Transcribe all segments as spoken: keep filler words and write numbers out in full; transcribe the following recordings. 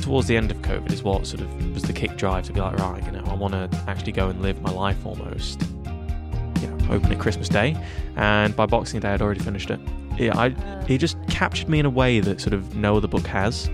towards the end of COVID is what sort of was the kick drive to be like, right, you know, I want to actually go and live my life almost. You know, open it Christmas Day, and by Boxing Day I'd already finished it. Yeah, I, it just captured me in a way that sort of no other book has.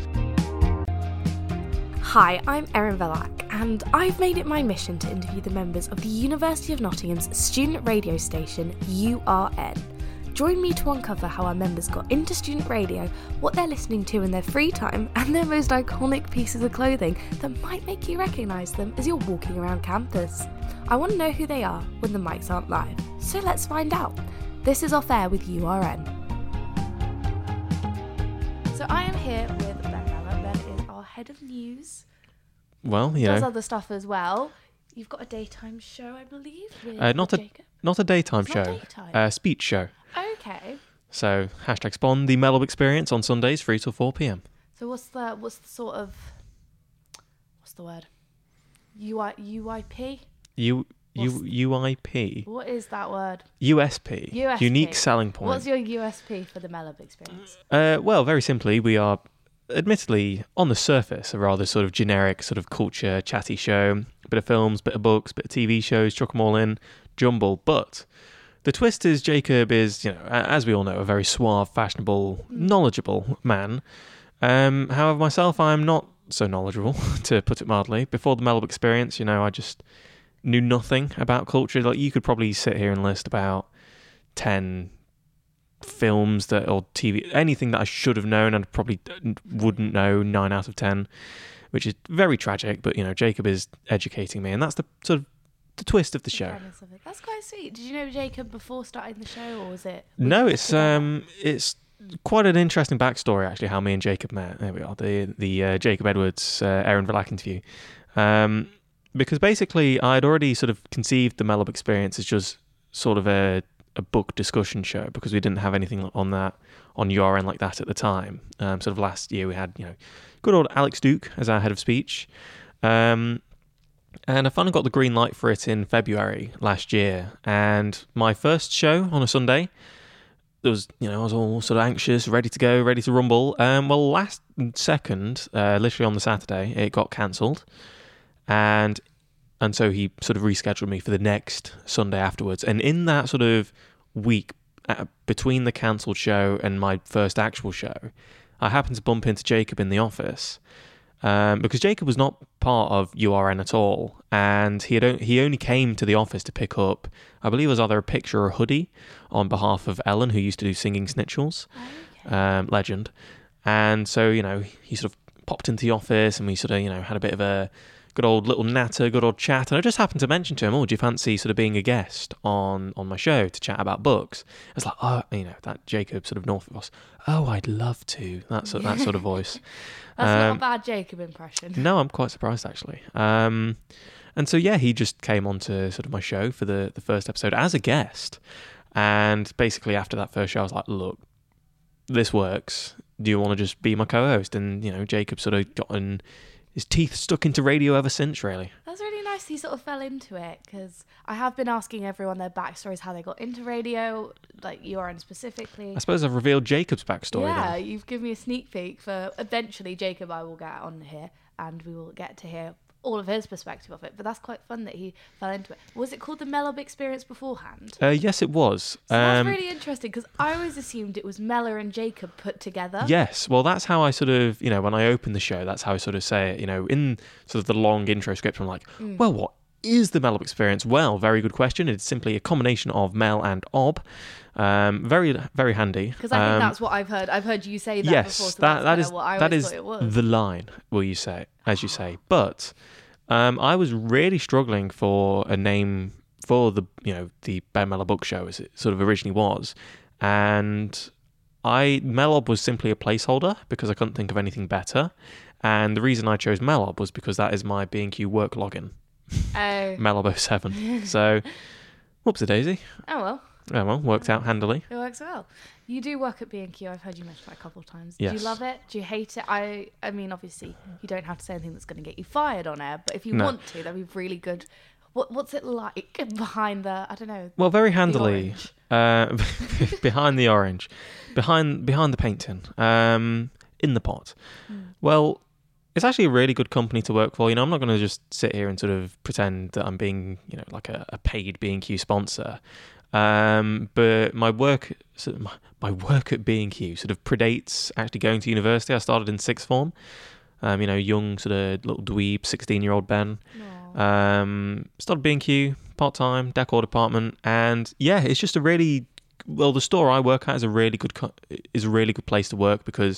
Hi, I'm Erin Verlack, and I've made it my mission to interview the members of the University of Nottingham's student radio station, U R N. Join me to uncover how our members got into student radio, what they're listening to in their free time, and their most iconic pieces of clothing that might make you recognise them as you're walking around campus. I want to know who they are when the mics aren't live, so let's find out. This is Off Air with U R N. So I am here with Ben Mellor. Ben is our head of news. Well, you does know, other stuff as well. You've got a daytime show, I believe, with, uh, not with a Jacob. not a daytime It's show, not daytime. a speech show. Okay. So hashtag Spawn, the Mellor Experience on Sundays, three till four p.m. So what's the what's the sort of what's the word? U I U I P. U What's- U U I P. What is that word? U S P. U S P. Unique selling point. What's your U S P for the Mellor Experience? Uh, well, very simply, we are, admittedly, on the surface, a rather sort of generic sort of culture chatty show. Bit of films, bit of books, bit of T V shows, chuck them all in, jumble. But the twist is Jacob is, you know, a- as we all know, a very suave, fashionable, knowledgeable man. Um, however, myself, I'm not so knowledgeable, to put it mildly. Before the Mellor Experience, you know, I just knew nothing about culture. Like, you could probably sit here and list about ten films that or T V, anything that I should have known and probably wouldn't know nine out of ten, which is very tragic. But you know, Jacob is educating me, and that's the sort of the twist of the show. Premise of it. That's quite sweet. Did you know Jacob before starting the show, or was it? No, was it it's together? um, it's quite an interesting backstory actually. How me and Jacob met. There we are. The the uh, Jacob Edwards, uh, Erin Verlack interview. Um, because basically I'd already sort of conceived the Mellor Experience as just sort of a a book discussion show, because we didn't have anything on that on U R N like that at the time. Um, sort of last year we had, you know, good old Alex Duke as our head of speech. Um, and I finally got the green light for it in February last year. And my first show on a Sunday, there was, you know, I was all sort of anxious, ready to go, ready to rumble. Um, well, last second, uh, literally on the Saturday, it got cancelled. And And so he sort of rescheduled me for the next Sunday afterwards. And in that sort of week uh, between the cancelled show and my first actual show, I happened to bump into Jacob in the office. Um, because Jacob was not part of U R N at all. And he had o- he only came to the office to pick up, I believe it was either a picture or a hoodie on behalf of Ellen, who used to do Singing Snitchels, Okay. um, legend. And so, you know, he sort of popped into the office and we sort of, you know, had a bit of a good old little natter, good old chat. And I just happened to mention to him, oh, do you fancy sort of being a guest on, on my show to chat about books? I was like, oh, you know, that Jacob sort of Norfolk voice. Oh, I'd love to. That sort, that sort of voice. That's not Um, a bad Jacob impression. No, I'm quite surprised, actually. Um, and so, yeah, he just came on to sort of my show for the, the first episode as a guest. And basically after that first show, I was like, look, this works. Do you want to just be my co-host? And, you know, Jacob sort of gotten his teeth stuck into radio ever since, really. That's really nice he sort of fell into it, because I have been asking everyone their backstories, how they got into radio, like U R N specifically. I suppose I've revealed Jacob's backstory Yeah, then. you've given me a sneak peek for eventually Jacob I will get on here and we will get to hear all of his perspective of it. But that's quite fun that he fell into it. Was it called the Mellor Experience beforehand? Uh, yes, it was. So that's Um, really interesting, because I always assumed it was Mellor and Jacob put together. Yes, well, that's how I sort of, you know, when I open the show, that's how I sort of say it, you know, in sort of the long intro script, I'm like, Mm. well, what is the Mellor Experience? Well, very good question. It's simply a combination of Mel and Ob. Um, very, very handy. Because I think Um, that's what I've heard. I've heard you say that yes, before. So that, that's that kinda is what I that always is thought it was. the line, will you say, as you say. But um, I was really struggling for a name for the, you know, the Ben Mellor Book Show, as it sort of originally was. And I Melob was simply a placeholder because I couldn't think of anything better. And the reason I chose Melob was because that is my B and Q work login, Oh. Melob oh seven. So, whoops a daisy. Oh, well. Oh well, worked out handily. It works well. You do work at B and Q. I've heard you mention that a couple of times. Do Yes. you love it? Do you hate it? I I mean, obviously, you don't have to say anything that's going to get you fired on air, but if you No. want to, that'd be really good. What What's it like behind the, I don't know, Well, very the handily. orange? Uh, behind the orange, behind behind the paint tin, um, in the pot. Mm. Well, it's actually a really good company to work for. You know, I'm not going to just sit here and sort of pretend that I'm being, you know, like a, a paid B and Q sponsor. Um, but my work, sort of my, my work at B and Q sort of predates actually going to university. I started in sixth form. Um, you know, young sort of little dweeb, sixteen-year-old Ben. Um, started B and Q part-time, decor department, and yeah, it's just a really well. The store I work at is a really good co- is a really good place to work because.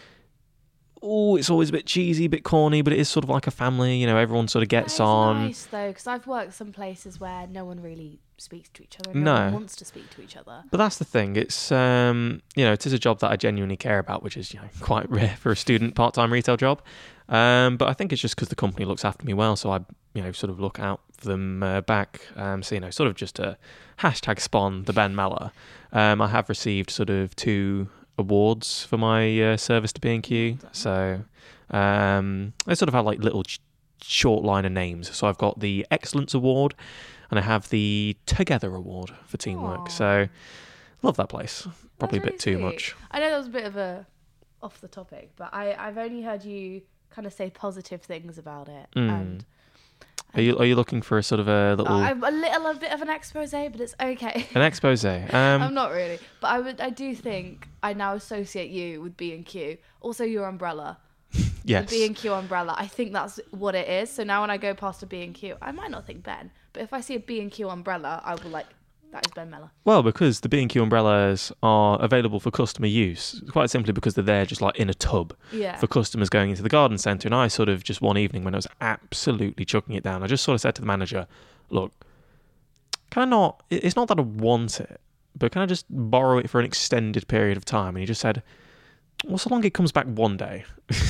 Oh, it's always a bit cheesy, a bit corny, but it is sort of like a family. You know, everyone sort of gets that is on. Nice though, because I've worked some places where no one really speaks to each other. And no, no one wants to speak to each other. But that's the thing. It's um, you know, it is a job that I genuinely care about, which is you know quite rare for a student part-time retail job. Um, but I think it's just because the company looks after me well, so I you know sort of look out for them uh, back. Um, so you know, sort of just a hashtag spawn the Ben Meller. Um, I have received sort of two awards for my uh, service to B and Q. So um, I sort of have like little ch- short liner names. So I've got the Excellence Award and I have the Together Award for teamwork. Aww. So love that place. Probably That's a bit really too sweet. much. I know that was a bit of a off the topic, but I, I've only heard you kind of say positive things about it. Mm. And Are you are you looking for a sort of a little uh, I'm a little a bit of an expose, but it's okay. an expose? Um, I'm not really, but I would. I do think I now associate you with B and Q. Also, your umbrella. yes. The B and Q umbrella. I think that's what it is. So now when I go past a B and Q, I might not think Ben, but if I see a B and Q umbrella, I will like that is Ben Meller. Well, because the B and Q umbrellas are available for customer use, quite simply because they're there just like in a tub Yeah. for customers going into the garden centre. And I sort of just one evening when I was absolutely chucking it down, I just sort of said to the manager, look, can I not, it's not that I want it, but can I just borrow it for an extended period of time? And he just said, well, so long it comes back one day.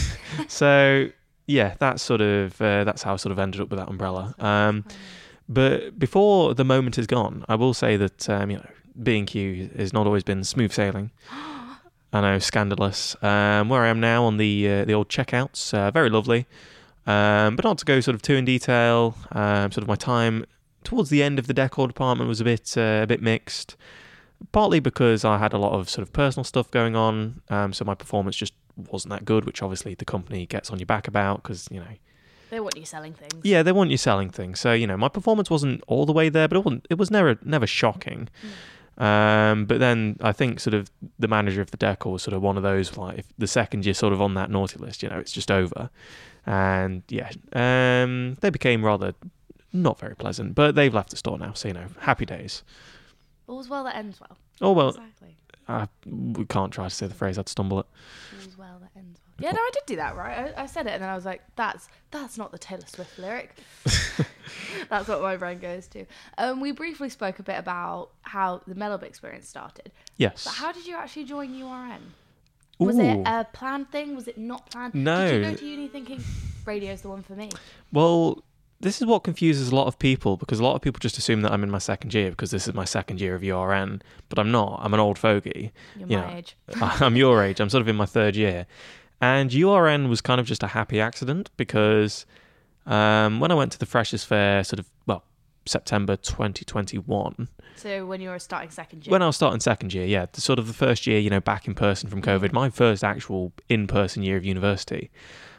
So, yeah, that's sort of, uh, that's how I sort of ended up with that umbrella. Um, But before the moment is gone, I will say that um, you know B and Q has not always been smooth sailing. I know, scandalous. Um, where I am now on the uh, the old checkouts, uh, very lovely. Um, but not to go sort of too in detail. Um, sort of my time towards the end of the decor department was a bit uh, a bit mixed. Partly because I had a lot of sort of personal stuff going on, um, so my performance just wasn't that good, which obviously the company gets on your back about because you know. They want you selling things. Yeah, they want you selling things. So, you know, my performance wasn't all the way there, but it wasn't, it was never never shocking. Mm. Um, but then I think sort of the manager of the decor was sort of one of those, like, if the second you're sort of on that naughty list, you know, it's just over. And, yeah, um, they became rather not very pleasant. But they've left the store now, so, you know, happy days. All's well that ends well. Oh, well, Exactly. uh, we can't try to say the phrase, I'd stumble it. All's well that ends well. Yeah, no, I did do that, right? I, I said it, and then I was like, "That's that's not the Taylor Swift lyric." That's what my brain goes to. Um, we briefly spoke a bit about how the Mellab experience started. Yes. But how did you actually join U R N? Was Ooh. it a planned thing? Was it not planned? No. Did you go to uni thinking radio's the one for me? Well, this is what confuses a lot of people because a lot of people just assume that I'm in my second year because this is my second year of U R N, but I'm not. I'm an old fogey. You're you my know, age. I'm your age. I'm sort of in my third year. And U R N was kind of just a happy accident because um, when I went to the Freshers' Fair, sort of, well, September twenty twenty-one. So when you were starting second year? When I was starting second year, yeah. The, sort of the first year, you know, back in person from COVID, my first actual in-person year of university.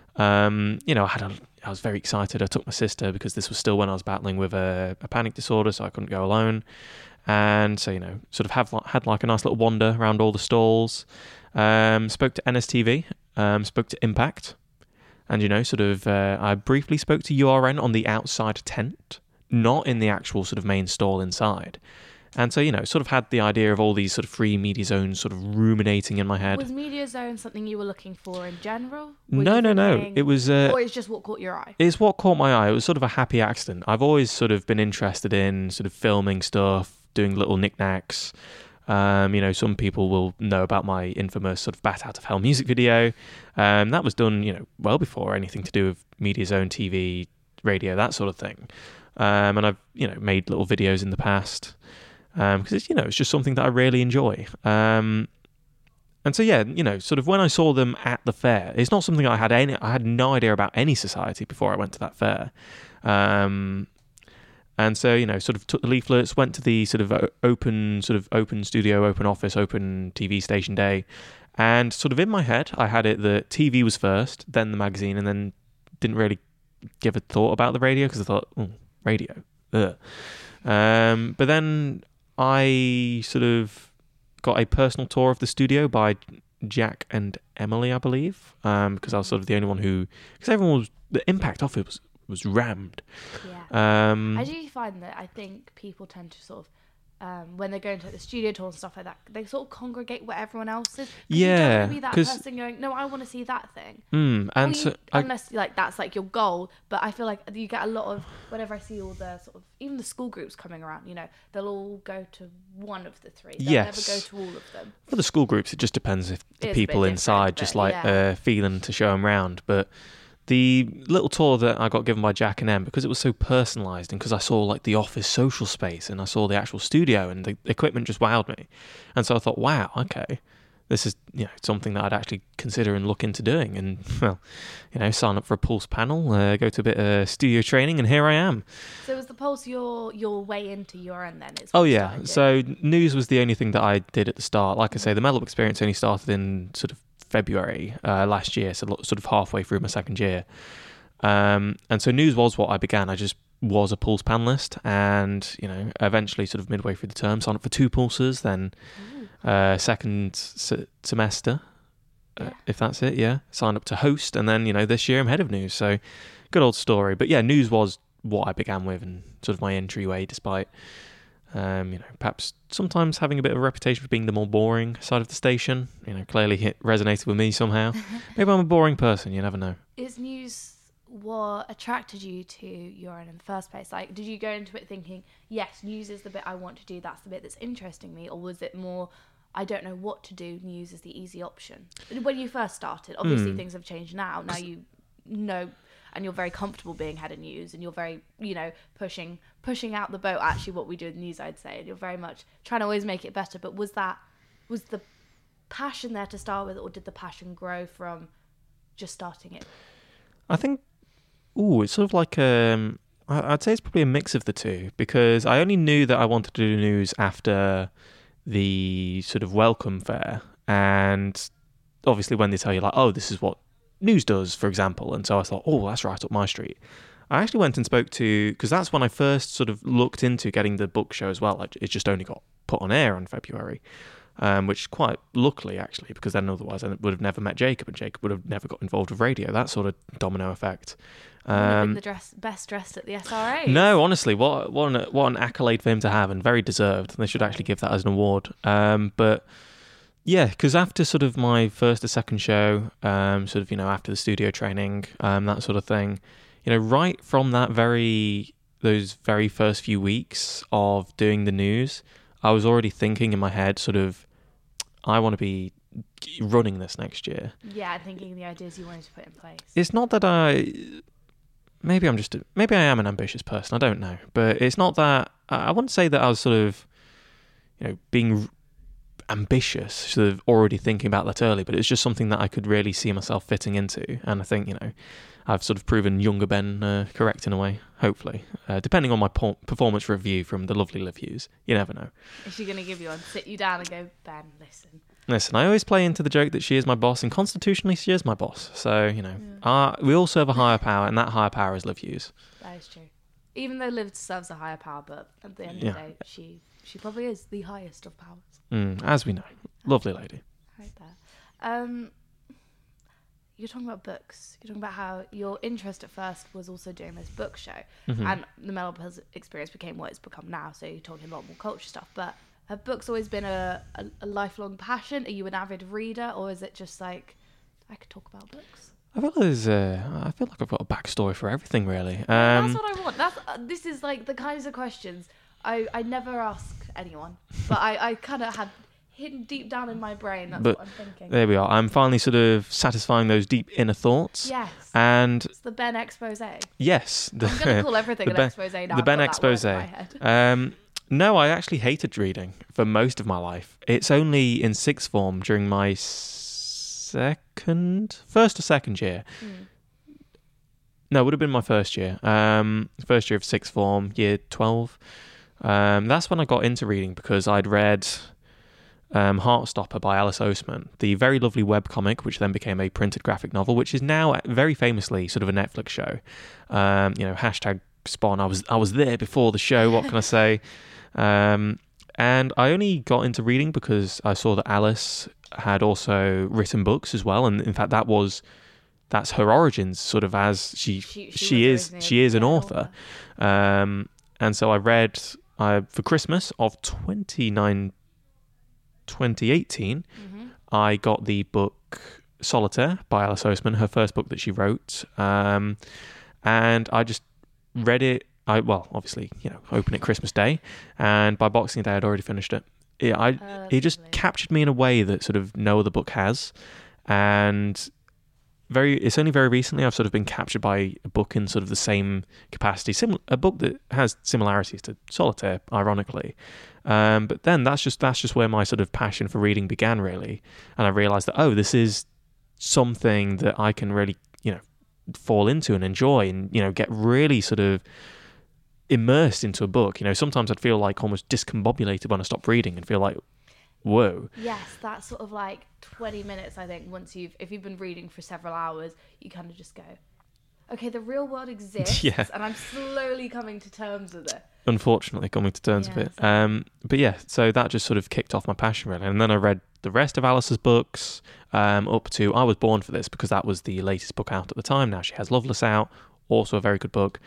Um, you know, I had a, I was very excited. I took my sister because this was still when I was battling with a, a panic disorder, so I couldn't go alone. And so, you know, sort of have had like a nice little wander around all the stalls. Um, spoke to N S T V, um, spoke to Impact, and, you know, sort of, uh, I briefly spoke to U R N on the outside tent, not in the actual sort of main stall inside. And so, you know, sort of had the idea of all these sort of free media zones sort of ruminating in my head. Was media zone something you were looking for in general? Were no, no, thinking, no. It was... Uh, or it's just what caught your eye? It's what caught my eye. It was sort of a happy accident. I've always sort of been interested in sort of filming stuff, doing little knickknacks. Um, you know, some people will know about my infamous sort of Bat Out of Hell music video. Um, that was done, you know, well before anything to do with Media Zone, T V, radio, that sort of thing. Um, and I've, you know, made little videos in the past because, um, it's, you know, it's just something that I really enjoy. Um, and so, yeah, you know, sort of when I saw them at the fair, it's not something I had any, I had no idea about any society before I went to that fair. Um, And so, you know, sort of took the leaflets, went to the sort of open, sort of open studio, open office, open T V station day, And sort of in my head, I had it that T V was first, then the magazine, and then didn't really give a thought about the radio because I thought, oh, radio. Ugh. Um, but then I sort of got a personal tour of the studio by Jack and Emily, I believe, um, because I was sort of the only one who, because everyone was, the impact of it was, was rammed. Yeah. Um, I do find that I think people tend to sort of, um, when they're going to like, the studio tour and stuff like that, they sort of congregate what everyone else is. Yeah. You don't want to be that person going, no, I want to see that thing. Mm, and you, so I, unless like that's like your goal. But I feel like you get a lot of, whenever I see all the sort of, even the school groups coming around, you know, they'll all go to one of the three. They'll yes. never go to all of them. For the school groups, it just depends if the It's a people bit inside different, just but like yeah. uh, feeling to show them round. But the little tour that I got given by Jack and Em, because it was so personalised and because I saw like the office social space and I saw the actual studio and the equipment just wowed me. And so I thought, wow, okay, this is, you know, something that I'd actually consider and look into doing. And, well, you know, sign up for a Pulse panel, uh, go to a bit of studio training, and here I am. So was the Pulse your your way into your end then? It's Oh, what you yeah. started So news was the only thing that I did at the start. Like I say, the Mellop experience only started in sort of February uh, last year, so lo- sort of halfway through my second year. Um, and so news was what I began. I just was a Pulse panelist, and, you know, eventually sort of midway through the term, signed up for two Pulses, then uh, second se- semester, uh, Yeah. if that's it, yeah, signed up to host, and then, you know, this year I'm head of news, so good old story. But yeah, news was what I began with and sort of my entryway, despite, um, you know, perhaps sometimes having a bit of a reputation for being the more boring side of the station. You know, clearly hit resonated with me somehow. Maybe I'm a boring person, you never know. Is news what attracted you to Urine in the first place? Like, did you go into it thinking, yes, news is the bit I want to do, that's the bit that's interesting me, or was it more, I don't know what to do, news is the easy option? When you first started, obviously Mm. things have changed now. Now you know, and you're very comfortable being head of news, and you're very, you know, pushing pushing out the boat, actually, what we do in news, I'd say. And you're very much trying to always make it better. But was that, was the passion there to start with, or did the passion grow from just starting it? I think, ooh, it's sort of like, um, I- I'd say it's probably a mix of the two, because I only knew that I wanted to do news after the sort of welcome fair. And obviously when they tell you like, oh, this is what news does, for example. And so I thought, oh, that's right up my street. I actually went and spoke to, because that's when I first sort of looked into getting the book show as well. Like, it just only got put on air in February, um, which quite luckily, actually, because then otherwise I would have never met Jacob, and Jacob would have never got involved with radio. That sort of domino effect. You wouldn't have been Um, the dress, best dressed at the S R A. no, honestly, what what an, what an accolade for him to have, and very deserved. They should actually give that as an award. Um, but yeah, because after sort of my first or second show, um, sort of, you know, after the studio training, um, that sort of thing, you know, right from that very, those very first few weeks of doing the news, I was already thinking in my head sort of, I want to be running this next year. Yeah, and thinking the ideas you wanted to put in place. It's not that I, maybe I'm just, a, maybe I am an ambitious person, I don't know, but it's not that, I I wouldn't say that I was sort of, you know, being ambitious, sort of already thinking about that early, but it's just something that I could really see myself fitting into. And I think, you know, I've sort of proven younger Ben uh, correct in a way, hopefully. Uh, depending on my po- performance review from the lovely Liv Hughes. You never know. Is she going to give you one, sit you down and go, Ben, listen. Listen, I always play into the joke that she is my boss, and constitutionally she is my boss. So, you know, Yeah. uh, we all serve a higher power, and that higher power is Liv Hughes. That is true. Even though Liv serves a higher power, but at the end Yeah. of the day, she she probably is the highest of powers. Mm, as we know. Lovely lady. Right there. Um, you're talking about books. You're talking about how your interest at first was also doing this book show. Mhm. And the Melbourne experience became what it's become now, so you're talking a lot more culture stuff. But have books always been a, a, a lifelong passion? Are you an avid reader, or is it just like, I could talk about books? I feel there's, uh, I feel like I've got a backstory for everything, really. Um, That's what I want. That's uh, this is like the kinds of questions I, I never ask anyone, but I, I kind of had hidden deep down in my brain. That's But what I'm thinking. there we are. I'm finally sort of satisfying those deep inner thoughts. Yes. And It's the Ben expose. I'm yes, the, going to call everything the an Ben- expose now. the I've Ben got that word expose. in my head. Um, no, I actually hated reading for most of my life. It's only in sixth form during my second, first or second year. Mm. No, it would have been my first year. Um, first year of sixth form, year twelve. Um, that's when I got into reading, because I'd read um, Heartstopper by Alice Oseman, the very lovely webcomic, which then became a printed graphic novel, which is now very famously sort of a Netflix show. Um, you know, hashtag Spawn. I was I was there before the show. What can I say? Um, and I only got into reading because I saw that Alice had also written books as well, and in fact, that was that's her origins, sort of as she she, She- she she was is originally she a- is an yeah, an author. Um, and so I read I for Christmas of twenty-nine twenty eighteen, Mm-hmm. I got the book Solitaire by Alice Oseman, her first book that she wrote, um, and I just read it. I well, obviously, you know, open it Christmas Day, and by Boxing Day, I'd already finished it. It, I, Oh, it just lovely. captured me in a way that sort of no other book has, and very. It's only very recently I've sort of been captured by a book in sort of the same capacity, sim- a book that has similarities to Solitaire, ironically. Um, but then that's just that's just where my sort of passion for reading began, really, and I realised that oh, this is something that I can really, you know, fall into and enjoy, and you know, get really sort of immersed into a book. You know, sometimes I'd feel like almost discombobulated when I stopped reading and feel like, whoa. Yes, that's sort of like twenty minutes, I think, once you've, if you've been reading for several hours, you kind of just go, okay, the real world exists, Yeah. and I'm slowly coming to terms with it. Unfortunately, coming to terms Yeah, with it. exactly. Um, but yeah, so that just sort of kicked off my passion, really. And then I read the rest of Alice's books um, up to I Was Born for This, because that was the latest book out at the time. Now she has Loveless out, also a very good book.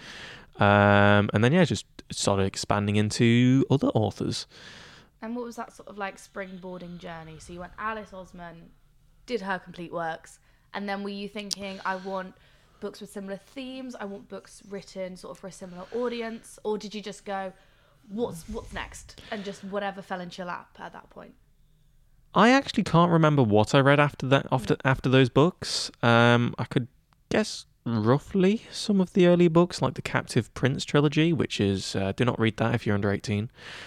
Um, and then, yeah, just started expanding into other authors. And what was that sort of like springboarding journey? So you went Alice Osman, did her complete works, and then were you thinking, I want books with similar themes, I want books written sort of for a similar audience, or did you just go, what's what's next, and just whatever fell into your lap at that point? I actually can't remember what I read after that after after those books. Um, I could guess roughly some of the early books, like the Captive Prince trilogy, which is uh, do not read that if you're under eighteen.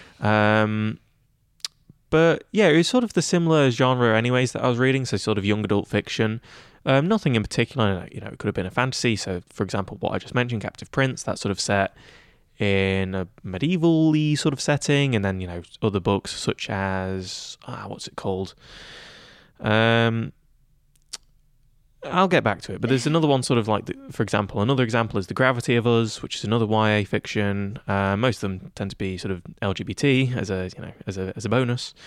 Um, but yeah, it was sort of the similar genre, anyways, that I was reading. So sort of young adult fiction. Um, nothing in particular. You know, it could have been a fantasy. So, for example, what I just mentioned, Captive Prince, that's sort of set in a medieval-y sort of setting, and then, you know, other books such as ah, what's it called? Um, I'll get back to it. But there's another one, sort of like, the, for example, another example is The Gravity of Us, which is another Y A fiction. Uh, most of them tend to be sort of L G B T as a you know as a as a bonus.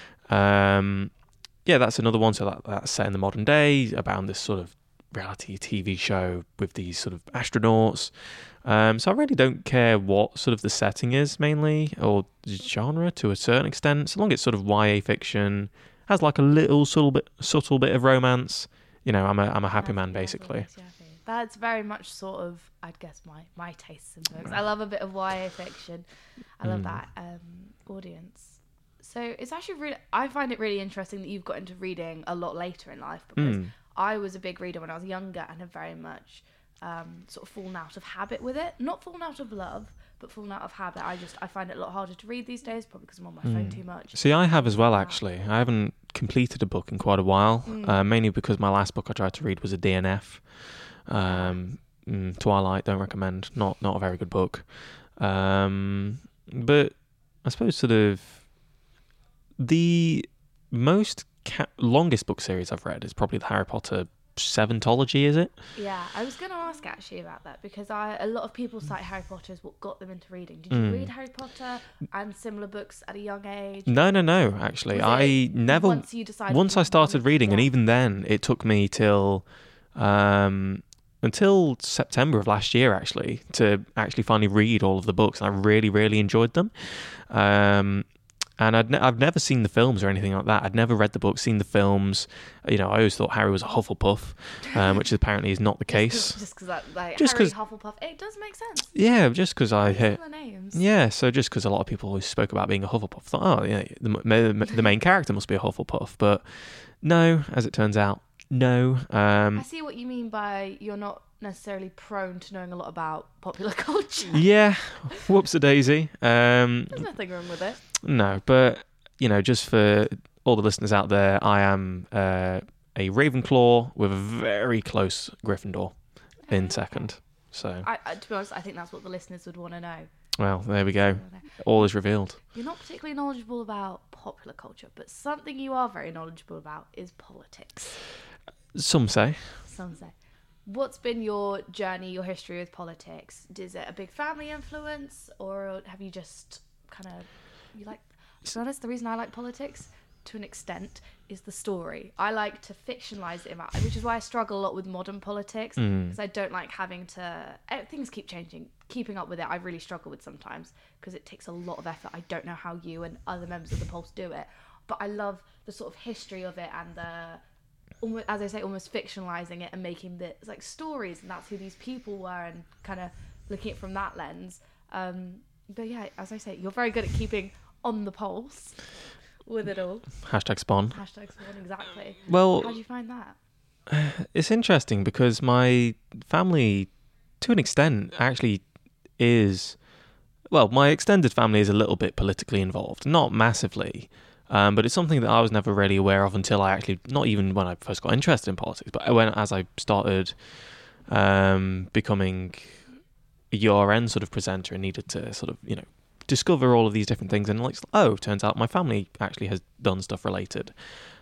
Um, yeah, that's another one. So that, that's set in the modern day about this sort of reality T V show with these sort of astronauts. Um, so I really don't care what sort of the setting is mainly, or genre to a certain extent, so long as it's sort of Y A fiction, has like a little subtle bit, subtle bit of romance. You know, I'm a I'm a happy man, basically. That's very much sort of, I'd guess, my my tastes in books. I love a bit of Y A fiction. I love Mm. that um, audience. So it's actually really, I find it really interesting that you've got into reading a lot later in life, because Mm. I was a big reader when I was younger and have very much um, sort of fallen out of habit with it. Not fallen out of love, but fallen out of habit. I just, I find it a lot harder to read these days, probably because I'm on my phone Mm. too much. See, I have as well, actually. I haven't completed a book in quite a while, Mm. uh, mainly because my last book I tried to read was a D N F. Um, mm, Twilight, don't recommend. Not not a very good book. Um, but I suppose sort of the most ca- longest book series I've read is probably the Harry Potter Seventology, is it? Yeah, I was going to ask actually about that, because I a lot of people cite Harry Potter as what got them into reading. Did you Mm. read Harry Potter and similar books at a young age? No, no, no, actually. Was I it never... Once you decided. Once you I started wanted- reading, and yeah. even then, it took me till um, until September of last year, actually, to actually finally read all of the books. And I really, really enjoyed them. Um, and I'd ne- I've never seen the films or anything like that. I'd never read the books, seen the films. You know, I always thought Harry was a Hufflepuff, um, which apparently is not the case. Just because that, like, Just Harry 'cause- Hufflepuff, it does make sense. Yeah, just because I hear... Similar names. Yeah, so just because a lot of people always spoke about being a Hufflepuff, thought, oh, yeah, the, the, the main character must be a Hufflepuff. But no, as it turns out, no. I Um, see what you mean by you're not necessarily prone to knowing a lot about popular culture. yeah, whoops-a-daisy. Um, There's nothing wrong with it. no, but, you know, just for all the listeners out there, I am uh, a Ravenclaw with a very close Gryffindor in second. So, I, I, to be honest, I think that's what the listeners would want to know. Well, there we go. All is revealed. You're not particularly knowledgeable about popular culture, but something you are very knowledgeable about is politics. Some say. Some say. What's been your journey, your history with politics? Is it a big family influence, or have you just kind of, you like, to be honest, the reason I like politics, to an extent, is the story. I like to fictionalise it, which is why I struggle a lot with modern politics, because mm. I don't like having to, things keep changing. Keeping up with it, I really struggle with sometimes, because it takes a lot of effort. I don't know how you and other members of the Pulse do it, but I love the sort of history of it and the, almost, as I say, almost fictionalising it and making the like stories, and that's who these people were, and kind of looking at it from that lens. Um, but yeah, as I say, you're very good at keeping on the pulse with it all. Hashtag spawn. Hashtag spawn, exactly. Well, how do you find that? It's interesting because my family, to an extent, actually is, well, my extended family is a little bit politically involved, not massively. Um, but it's something that I was never really aware of until I actually, not even when I first got interested in politics, but when as I started um, becoming a U R N sort of presenter and needed to sort of, you know, discover all of these different things. And like, oh, turns out my family actually has done stuff related.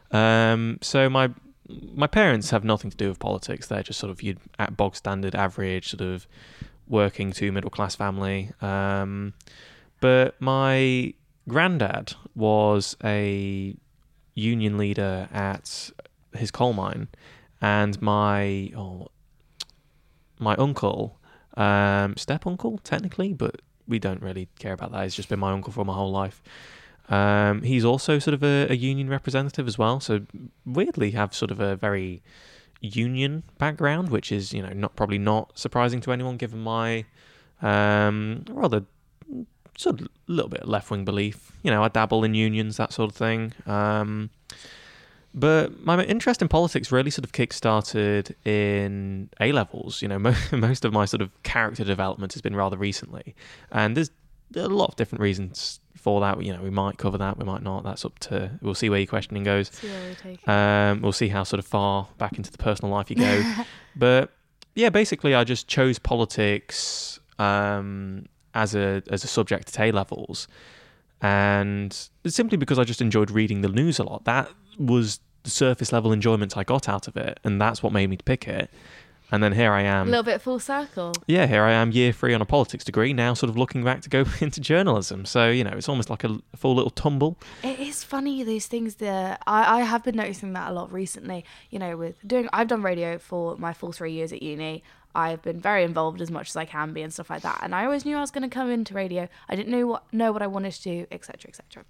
Um, so my my parents have nothing to do with politics. They're just sort of your bog standard, average, sort of working to middle class family. Um, but my granddad was a union leader at his coal mine, and my oh, my uncle, um, step uncle technically, but we don't really care about that. He's just been my uncle for my whole life. Um, he's also sort of a, a union representative as well, so weirdly have sort of a very union background, which is, you know, not probably not surprising to anyone given my um, rather sort of a little bit left-wing belief. You know, I dabble in unions, that sort of thing. Um, but my interest in politics really sort of kick-started in A-levels. You know, mo- most of my sort of character development has been rather recently. And there's a lot of different reasons for that. You know, we might cover that, we might not. That's up to, we'll see where your questioning goes. See where we take it. Um, we'll see how sort of far back into the personal life you go. But yeah, basically I just chose politics um, as a as a subject at A-levels. And simply because I just enjoyed reading the news a lot. That was the surface level enjoyment I got out of it, and that's what made me pick it. And then here I am. A little bit full circle. Yeah, here I am, year three on a politics degree, now sort of looking back to go into journalism. So, you know, it's almost like a full little tumble. It is funny, these things that I, I have been noticing that a lot recently, you know, with doing, I've done radio for my full three years at uni. I've been very involved as much as I can be and stuff like that. And I always knew I was going to come into radio. I didn't know what, know what I wanted to do, et cetera, et cetera.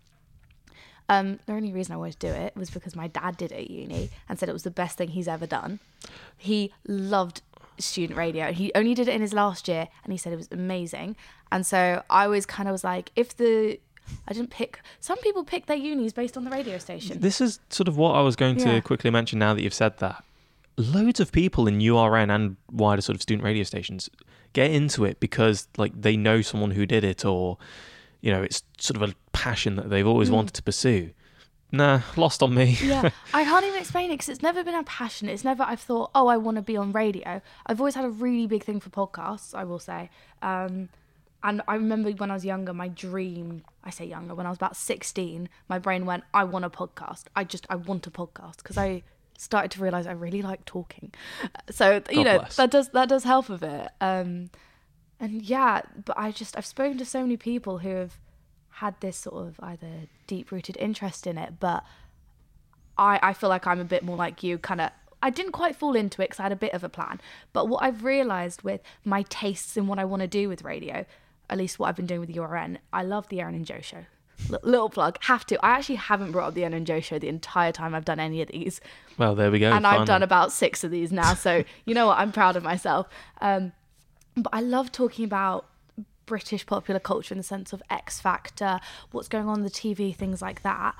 Um, the only reason I wanted to do it was because my dad did it at uni and said it was the best thing he's ever done. He loved student radio. He only did it in his last year, and he said it was amazing. And so I always kind of was like, if the... I didn't pick... Some people pick their unis based on the radio station. This is sort of what I was going to yeah. quickly mention now that you've said that. Loads of people in U R N and wider sort of student radio stations get into it because like they know someone who did it, or... you know, it's sort of a passion that they've always mm. wanted to pursue. Nah, lost on me. Yeah, I can't even explain it because it's never been a passion. It's never, I've thought, oh, I want to be on radio. I've always had a really big thing for podcasts, I will say. Um, and I remember when I was younger, my dream, I say younger, when I was about sixteen, my brain went, I want a podcast. I just, I want a podcast because I started to realise I really like talking. So, you God know, bless. that does that does help a bit. Um, And yeah, but I just, I've spoken to so many people who have had this sort of either deep-rooted interest in it, but I, I feel like I'm a bit more like you, kind of, I didn't quite fall into it because I had a bit of a plan. But what I've realised with my tastes and what I want to do with radio, at least what I've been doing with U R N, I love the Erin and Joe show. L- little plug, have to. I actually haven't brought up the Erin and Joe show the entire time I've done any of these. Well, there we go. And finally. I've done about six of these now, so you know what, I'm proud of myself. Um, But I love talking about British popular culture in the sense of X Factor, what's going on in the T V, things like that.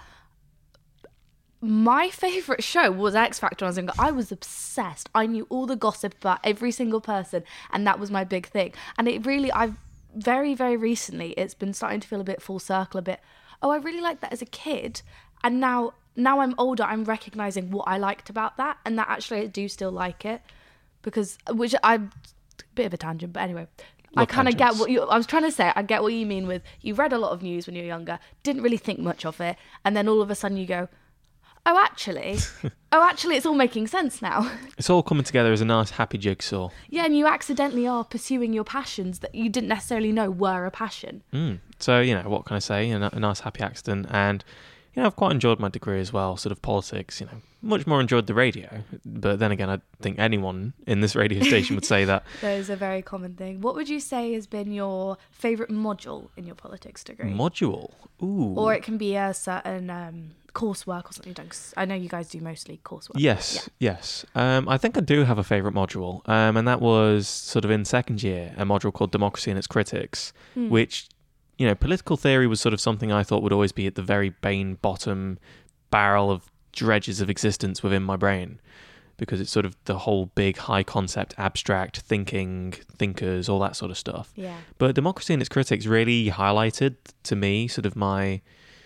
My favourite show was X Factor when I was younger. I was obsessed. I knew all the gossip about every single person, and that was my big thing. And it really, I've very, very recently, it's been starting to feel a bit full circle, a bit, oh, I really liked that as a kid. And now, now I'm older, I'm recognising what I liked about that, and that actually I do still like it. Because, which I... bit of a tangent, but anyway, I kind of get what you... I was trying to say, I get what you mean with... You read a lot of news when you were younger, didn't really think much of it, and then all of a sudden you go, oh, actually... oh, actually, it's all making sense now. It's all coming together as a nice, happy jigsaw. Yeah, and you accidentally are pursuing your passions that you didn't necessarily know were a passion. Mm. So, you know, what can I say? A, a nice, happy accident. And, you know, I've quite enjoyed my degree as well, sort of politics, you know. Much more enjoyed the radio, but then again, I think anyone in this radio station would say that. That is a very common thing. What would you say has been your favourite module in your politics degree? Module? Ooh. Or it can be a certain um, coursework or something. I know you guys do mostly coursework. Yes, yeah. yes. Um, I think I do have a favourite module, um, and that was sort of in second year, a module called Democracy and Its Critics, hmm. which, you know, political theory was sort of something I thought would always be at the very bane bottom barrel of dredges of existence within my brain, because it's sort of the whole big high concept abstract thinking, thinkers, all that sort of stuff. Yeah. But Democracy and Its Critics really highlighted to me sort of my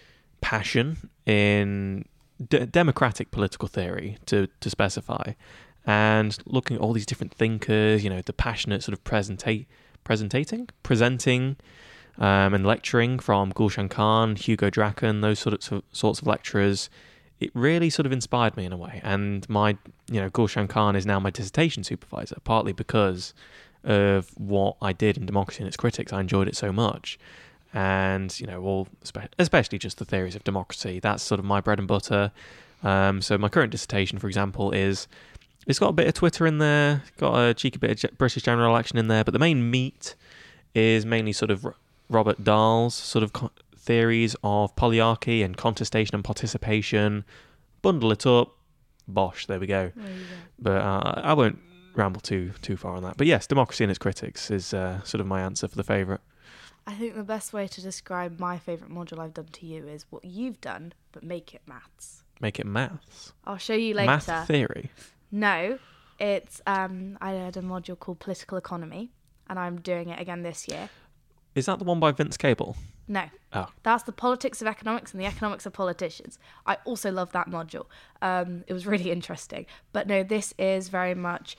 passion in d- democratic political theory, to to specify, and looking at all these different thinkers, you know, the passionate sort of presentate presentating presenting um, and lecturing from Gulshan Khan, Hugo Draken, those sorts of sorts of lecturers. It really sort of inspired me in a way. And my, you know, Gulshan Khan is now my dissertation supervisor, partly because of what I did in Democracy and Its Critics. I enjoyed it so much. And, you know, all, especially just the theories of democracy, that's sort of my bread and butter. Um, so my current dissertation, for example, is, it's got a bit of Twitter in there, got a cheeky bit of British general election in there, but the main meat is mainly sort of Robert Dahl's sort of theories of polyarchy and contestation and participation. Bundle it up, bosh, there we go. There you go. But uh, I won't ramble too too far on that. But yes, Democracy and Its Critics is uh, sort of my answer for the favourite. I think the best way to describe my favourite module I've done to you is what you've done, but make it maths. Make it maths? I'll show you later. Math theory? No, it's um, I had a module called Political Economy, and I'm doing it again this year. Is that the one by Vince Cable? No. Oh. That's the politics of economics and the economics of politicians. I also love that module. Um, it was really interesting. But no, this is very much...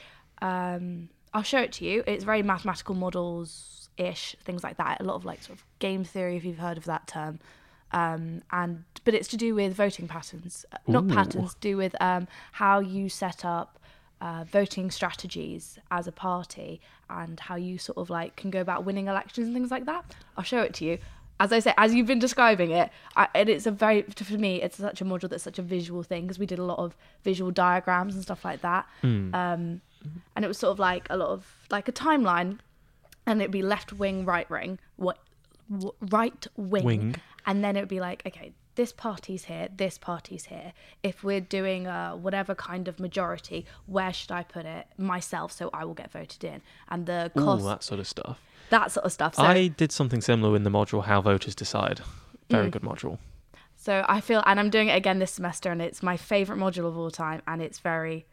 Um, I'll show it to you. It's very mathematical models-ish, things like that. A lot of like sort of game theory, if you've heard of that term. Um, and But it's to do with voting patterns. Ooh. Not patterns, to do with um, how you set up Uh, voting strategies as a party and how you sort of like can go about winning elections and things like that. I'll show it to you. As I say, as you've been describing it, I, and it's a very, for me, it's such a module that's such a visual thing, because we did a lot of visual diagrams and stuff like that. Mm. Um, and it was sort of like a lot of, like a timeline, and it'd be left wing, right wing, what, what right wing, wing, and then it would be like, okay, this party's here, this party's here. If we're doing a whatever kind of majority, where should I put it myself so I will get voted in? And the cost... Ooh, that sort of stuff. That sort of stuff. So, I did something similar in the module How Voters Decide. Very mm. good module. So I feel... And I'm doing it again this semester, and it's my favourite module of all time, and it's very...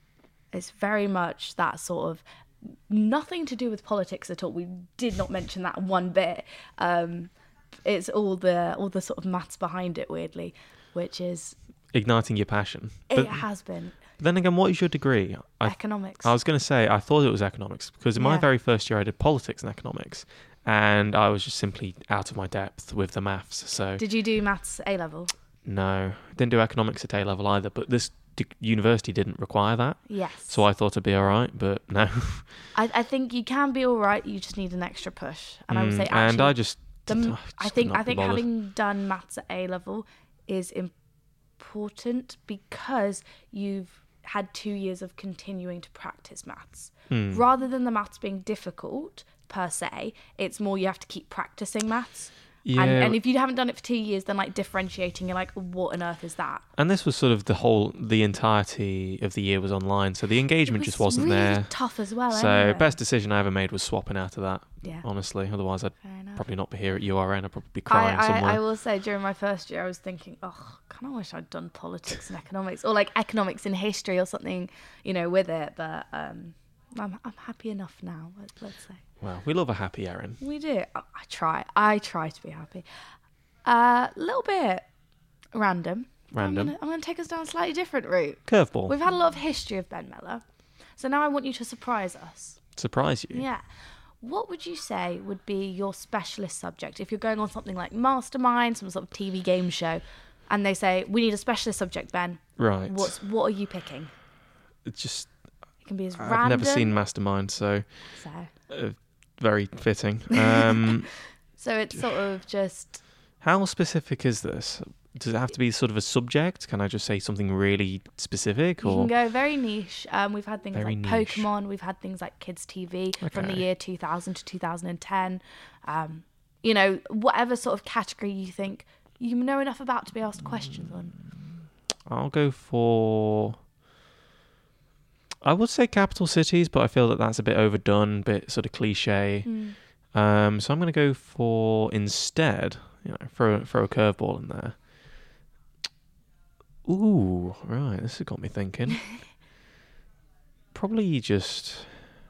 It's very much that sort of... Nothing to do with politics at all. We did not mention that one bit. Um... It's all the all the sort of maths behind it, weirdly, which is... Igniting your passion. It but, has been. Then again, what is your degree? I, economics. I was going to say, I thought it was economics, because in yeah. my very first year I did politics and economics, and I was just simply out of my depth with the maths. So did you do maths A-level? No, didn't do economics at A-level either, but this d- university didn't require that. Yes. So I thought I'd be all right, but no. I, I think you can be all right, you just need an extra push. And mm, I would say actually... And I just... The, I, just I think I think bothered. having done maths at A level is important, because you've had two years of continuing to practice maths. Hmm. Rather than the maths being difficult per se, it's more you have to keep practicing maths. Yeah. And, and if you haven't done it for two years, then like differentiating, you're like, what on earth is that? And this was sort of the whole, the entirety of the year was online, so the engagement was just wasn't really there. Tough as well. So anyway. best decision I ever made was swapping out of that. Yeah. Honestly, otherwise I'd probably not be here at U R N. I'd probably be crying I, I, somewhere. I will say, during my first year, I was thinking, oh, kind of wish I'd done politics and economics, or like economics and history or something, you know, with it. But um, I'm I'm happy enough now. Let's say. Well, we love a happy Erin. We do. I, I try. I try to be happy. A uh, little bit random. Random. I'm going to take us down a slightly different route. Curveball. We've had a lot of history of Ben Mellor, so now I want you to surprise us. Surprise you? Yeah. what would you say would be your specialist subject if you're going on something like Mastermind, some sort of T V game show, and they say we need a specialist subject, Ben? Right. What's what are you picking? It's just It can be as I've random. never seen Mastermind, so So, uh, very fitting. Um, so it's sort of just. how specific is this? Does it have to be sort of a subject? Can I just say something really specific? You Or can go very niche. Um, we've had things Very like niche. Pokemon. We've had things like Kids T V from the Okay. year two thousand to two thousand ten. Um, you know, whatever sort of category you think you know enough about to be asked questions on. I'll go for... I would say capital cities, but I feel that that's a bit overdone, bit sort of cliche. Mm. Um, so I'm going to go for, instead, you know, throw, throw a curveball in there. Ooh, right, this has got me thinking. Probably just...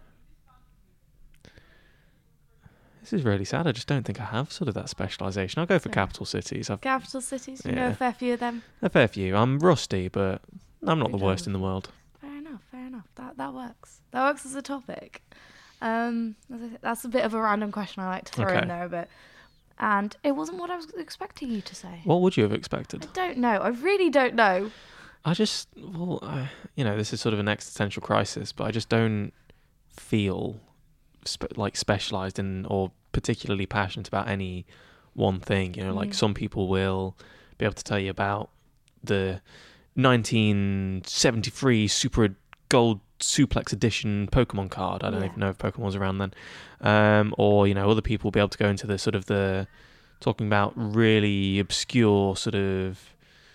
This is really sad. I just don't think I have sort of that specialisation. I'll go for Yeah. capital cities. I've Capital cities, you know Yeah. a fair few of them. a fair few. I'm rusty, but I'm not the Good worst job. in the world. Fair enough, fair enough. That that works. That works as a topic. Um, that's a bit of a random question I like to throw Okay. in there a bit. And it wasn't what I was expecting you to say. What would you have I expected? don't know. I really don't know. I just, well, I, you know, this is sort of an existential crisis, but I just don't feel spe- like specialised in or particularly passionate about any one thing. You know, like Mm. some people will be able to tell you about the nineteen seventy-three Super Gold Suplex Edition Pokemon card. I don't Yeah. even know if Pokemon was around then. Um, or, you know, other people will be able to go into the sort of the talking about really obscure sort of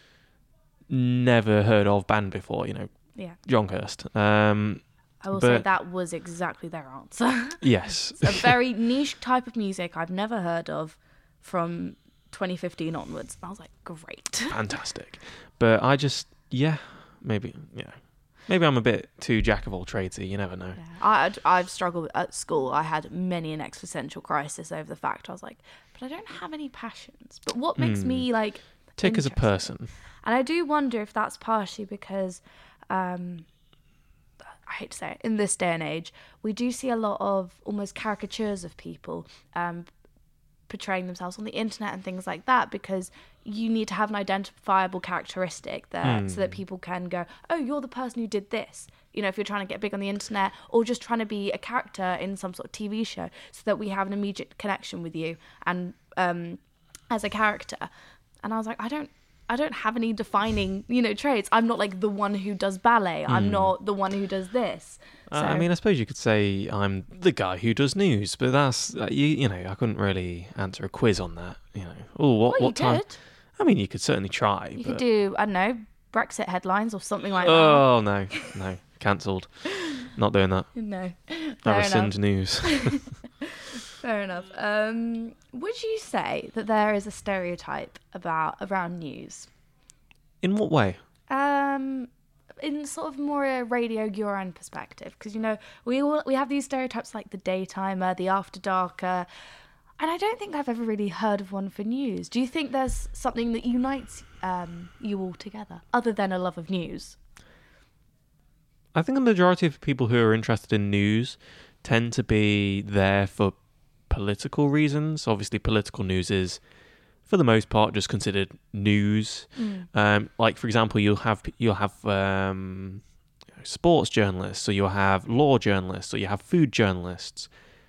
never heard of band before, you know, Yeah. Jonghurst. Um, I will say But- that was exactly their answer. yes. It's a very niche type of music I've never heard of from twenty fifteen onwards. I was like, great. Fantastic. But I just, yeah, maybe, yeah. Maybe I'm a bit too jack of all tradesy, you never know. Yeah. I, I've struggled at school. I had many an existential crisis over the fact I was like, but I don't have any passions. But what makes Hmm. me like Tick as a interesting? person. And I do wonder if that's partially because, um, I hate to say it, in this day and age, we do see a lot of almost caricatures of people um, portraying themselves on the internet and things like that, because you need to have an identifiable characteristic there Hmm. so that people can go, oh, you're the person who did this. You know, if you're trying to get big on the internet or just trying to be a character in some sort of T V show, so that we have an immediate connection with you and um, as a character. And I was like, I don't I don't have any defining, you know, traits. I'm not like the one who does ballet. I'm not the one who does this. Uh, So, I mean, I suppose you could say I'm the guy who does news, but that's, uh, you, you know, I couldn't really answer a quiz on that, you know. Oh, what, well, you what time? could. I mean, you could certainly try. You but... could do, I don't know, Brexit headlines or something like that. Oh, no, no, cancelled. Not doing that. No. I Fair rescind enough. news. Fair enough. Um, would you say that there is a stereotype about around news? In what way? Um, in sort of more a Radio Guran perspective, because you know we all we have these stereotypes like the daytimer, the after darker, and I don't think I've ever really heard of one for news. Do you think there's something that unites um, you all together, other than a love of news? I think the majority of people who are interested in news tend to be there for political reasons. Obviously, political news is, for the most part, just considered news. Mm. Um, like, for example, you'll have you'll have um, sports journalists, or you'll have law journalists, or you have food journalists,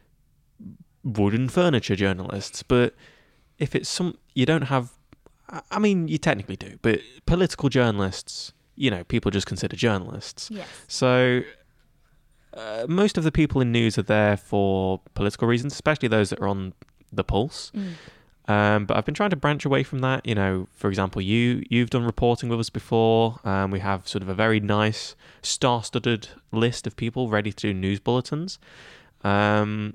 wooden furniture journalists. But if it's some, you don't have. I mean, you technically do, but political journalists, you know, people just consider journalists. Yes. So uh, most of the people in news are there for political reasons, especially those that are on the pulse. Mm. Um, but I've been trying to branch away from that. You know, for example, you, you've done reporting with us before. Um, we have sort of a very nice star-studded list of people ready to do news bulletins. Um,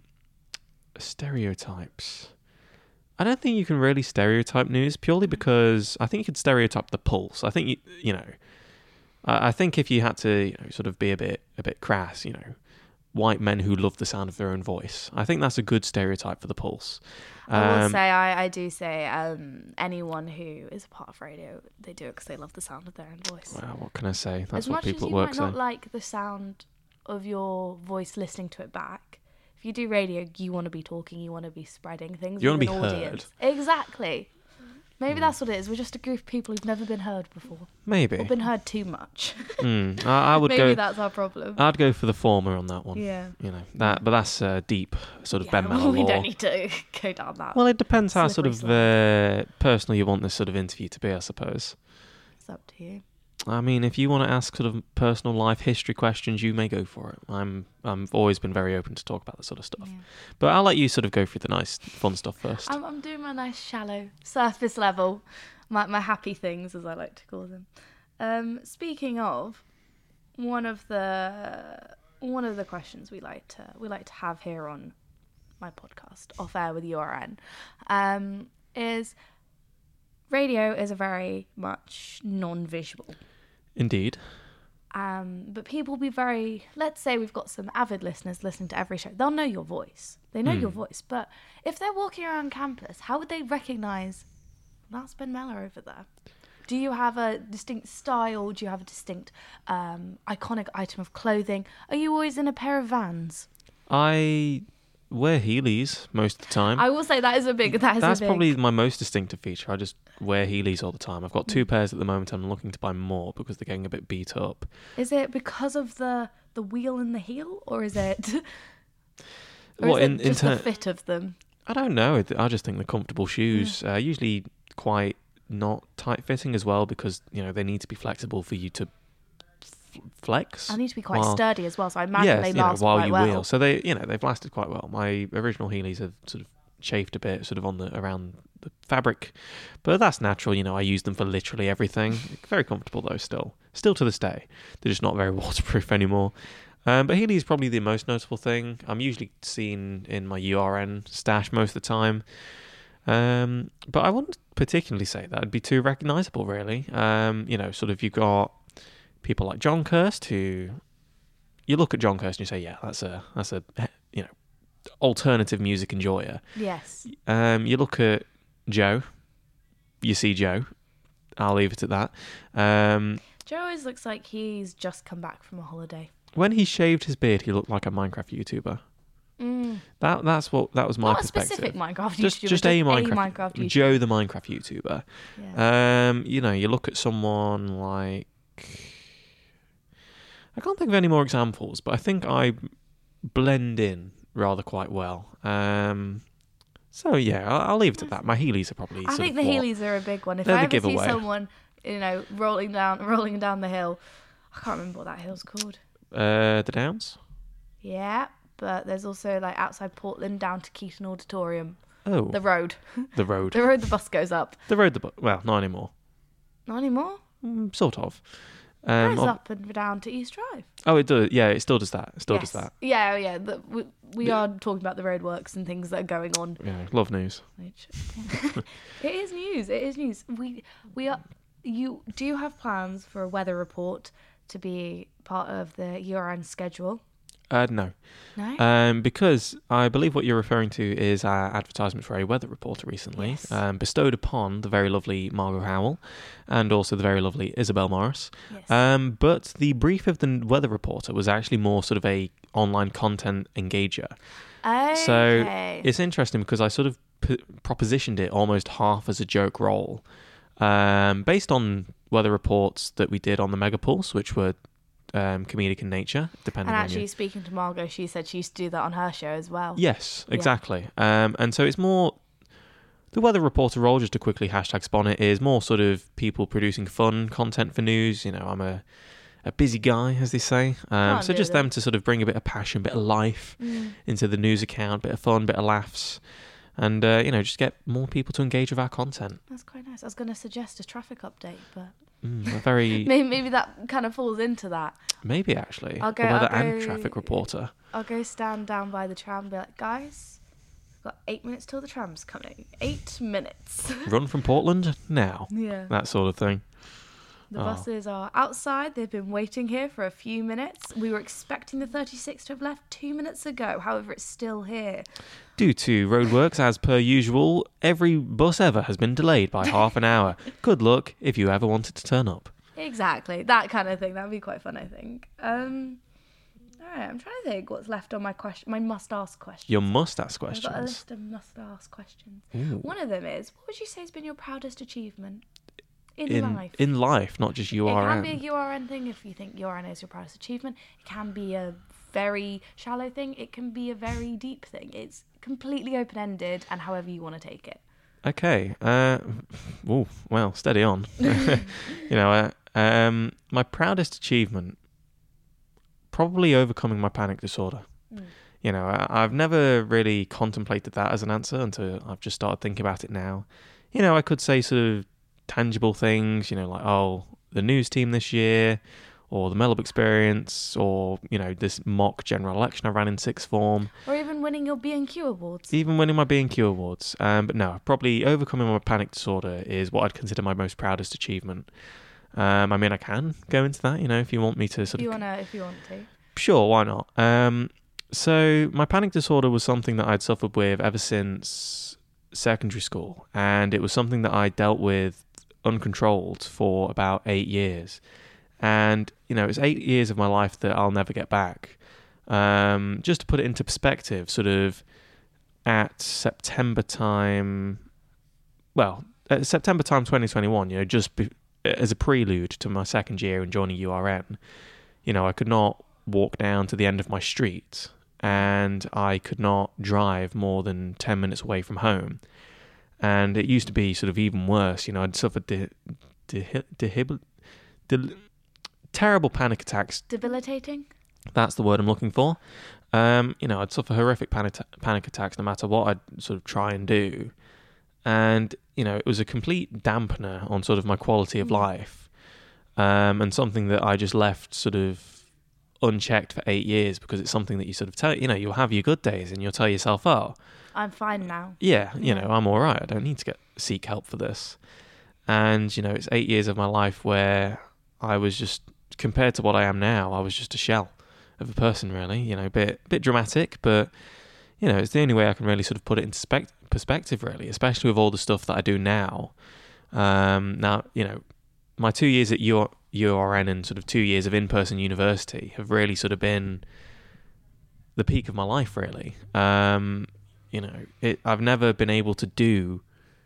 stereotypes. I don't think you can really stereotype news purely because I think you could stereotype the pulse. I think, you, you know, I I think if you had to, you know, sort of be a bit a bit crass, you know, white men who love the sound of their own voice. I think that's a good stereotype for the pulse. I will Um, say, I, I do say, um, anyone who is a part of radio, they do it because they love the sound of their own voice. well, what can I say? That's as what much as people you at work might say. not like the sound of your voice listening to it back, If you do radio, you want to be talking, you want to be spreading things. You want with to be an heard. audience. Exactly. Maybe Mm. that's what it is. We're just a group of people who've never been heard before. Maybe. Or been heard too much. Mm, I, I would Maybe go. that's our problem. I'd go for the former on that one. Yeah. You know that, but that's uh, deep sort of Yeah, Ben Mellor well, we lore. don't need to go down that. Well, it depends how sort slippery of uh, personal you want this sort of interview to be, I suppose. It's up to you. I mean, if you want to ask sort of personal life history questions, you may go for it. I'm, I've always been very open to talk about that sort of stuff. Yeah. But I'll let you sort of go through the nice, fun stuff first. I'm, I'm doing my nice shallow surface level, my my happy things as I like to call them. Um, speaking of, one of the one of the questions we like to we like to have here on my podcast, Off Air with U R N, um, is radio is a very much non-visual. Indeed. Um, but people will be very, let's say we've got some avid listeners listening to every show. They'll know your voice. They know Mm. your voice. But if they're walking around campus, how would they recognise that's Ben Mellor over there? Do you have a distinct style? Do you have a distinct um, iconic item of clothing? Are you always in a pair of Vans? I wear Heelys most of the time. I will say that is a big, that is That's a big... probably my most distinctive feature. I just wear Heelys all the time. I've got two Mm. pairs at the moment. I'm looking to buy more because they're getting a bit beat up. Is it because of the, the wheel and the heel? Or is it... or What, is in- it in just ter- the fit of them? I don't know. I just think they're comfortable shoes. Uh, usually quite not tight fitting as well because, you know, they need to be flexible for you to f- flex. I need to be quite while- sturdy as well, so I imagine Yes, they you know, last while quite you well. wheel. So they, you know, they've lasted quite well. My original Heelys have sort of chafed a bit, sort of on the around the fabric, but that's natural. You know, I use them for literally everything. Very comfortable though, still, still to this day. They're just not very waterproof anymore. Um, but Heelys is probably the most notable thing. I'm usually seen in my U R N stash most of the time. Um, but I wouldn't particularly say that it'd be too recognisable, really. Um, you know, sort of you've got people like John Kirst, who you look at John Kirst and you say, yeah, that's a that's a you know alternative music enjoyer. Yes. Um, you look at Joe, you see Joe. I'll leave it at that. Um, Joe always looks like he's just come back from a holiday. when he shaved his beard, he looked like a Minecraft YouTuber. Mm. That that's what that was my Not perspective. a specific Minecraft just YouTuber, just a Minecraft, Minecraft YouTuber. Joe the Minecraft YouTuber. Yeah. Um, you know, you look at someone like I can't think of any more examples, but I think I blend in rather quite well. Um, so yeah, I'll, I'll leave it at that. My Heelys are probably. I sort think of the what- Heelys are a big one. If They're I the ever see giveaway. someone, you know, rolling down rolling down the hill, I can't remember what that hill's called. Uh, the Downs. Yeah, but there's also like outside Portland down to Keaton Auditorium. Oh, The road. the road. The road the bus goes up. The road. The bu- well, not anymore. Not anymore. Mm, sort of. It Um, goes oh, up and down to East Drive. oh, it does. Yeah, it still does that. It still Yes. does that. Yeah, yeah. The, we we Yeah. are talking about the roadworks and things that are going on. Yeah, love news. Which it is news. It is news. We we are. You do you have plans for a weather report to be part of the U R N schedule? Uh, no. No. Um, because I believe what you're referring to is our advertisement for a weather reporter recently, Yes. um, bestowed upon the very lovely Margot Howell and also the very lovely Isabel Morris. yes. Um, but the brief of the weather reporter was actually more sort of a online content engager. okay. So it's interesting because I sort of p- propositioned it almost half as a joke role, um, based on weather reports that we did on the Megapulse, which were um, comedic in nature, depending and on actually, you. speaking to Margot, she said she used to do that on her show as well. Yes, Yeah. exactly. Um, and so it's more the weather reporter role. Just to quickly hashtag spawn it is more sort of people producing fun content for news. You know, I'm a a busy guy, as they say. Um, Can't so do just that. them to sort of bring a bit of passion, bit of life Mm. into the news account, bit of fun, bit of laughs, and uh, you know, just get more people to engage with our content. That's quite nice. I was going to suggest a traffic update, but Mm, a very maybe, maybe that kind of falls into that. maybe actually I'll go- a weather I'll and go- traffic reporter. I'll go stand down by the tram and be like, guys, we've got eight minutes till the tram's coming. Eight minutes. Run from Portland now. Yeah. That sort of thing. The Oh. buses are outside. They've been waiting here for a few minutes. We were expecting the thirty-six to have left two minutes ago. However, it's still here. Due to roadworks, as per usual, every bus ever has been delayed by half an hour. Good luck if you ever wanted to turn up. Exactly. That kind of thing. That would be quite fun, I think. Um, all I'm trying to think what's left on my question. My must-ask questions. Your must-ask questions. I've got a list of must-ask questions. Ooh. One of them is, what would you say has been your proudest achievement in, in life? In life, not just U R N. It can be a U R N thing if you think U R N is your proudest achievement. It can be a very shallow thing. It can be a very deep thing. It's completely open-ended and however you want to take it. Okay. Uh, ooh, well, steady on. you know, uh, um, my proudest achievement, probably overcoming my panic disorder. Mm. You know, I, I've never really contemplated that as an answer until I've just started thinking about it now. You know, I could say sort of tangible things, you know, like, oh, the news team this year, or the Mellop experience, or, you know, this mock general election I ran in sixth form. Or even winning your B and Q awards. Even winning my B and Q awards. Um, but no, probably overcoming my panic disorder is what I'd consider my most proudest achievement. Um, I mean, I can go into that, you know, if you want me to sort if you of... Wanna, if you want to. Sure, why not? Um, so my panic disorder was something that I'd suffered with ever since secondary school. And it was something that I dealt with uncontrolled for about eight years. And, you know, it's eight years of my life that I'll never get back. Um, just to put it into perspective, sort of at September time, well, at September time twenty twenty-one, you know, just be, as a prelude to my second year in joining U R N, you know, I could not walk down to the end of my street and I could not drive more than ten minutes away from home. And it used to be sort of even worse, you know, I'd suffered de- de- de- de- terrible panic attacks. Debilitating? That's the word I'm looking for. Um, you know, I'd suffer horrific panic, panic attacks no matter what I'd sort of try and do. And, you know, it was a complete dampener on sort of my quality of life. Um, and something that I just left sort of unchecked for eight years because it's something that you sort of tell, you know, you'll have your good days and you'll tell yourself, oh, I'm fine now. Yeah, you know, I'm all right. I don't need to get seek help for this. And, you know, it's eight years of my life where I was just, compared to what I am now, I was just a shell of a person, really. You know, a bit, bit dramatic, but, you know, it's the only way I can really sort of put it into spec- perspective, really, especially with all the stuff that I do now. Um, now, you know, my two years at U R N and sort of two years of in-person university have really sort of been the peak of my life, really. Um, you know, it, I've never been able to do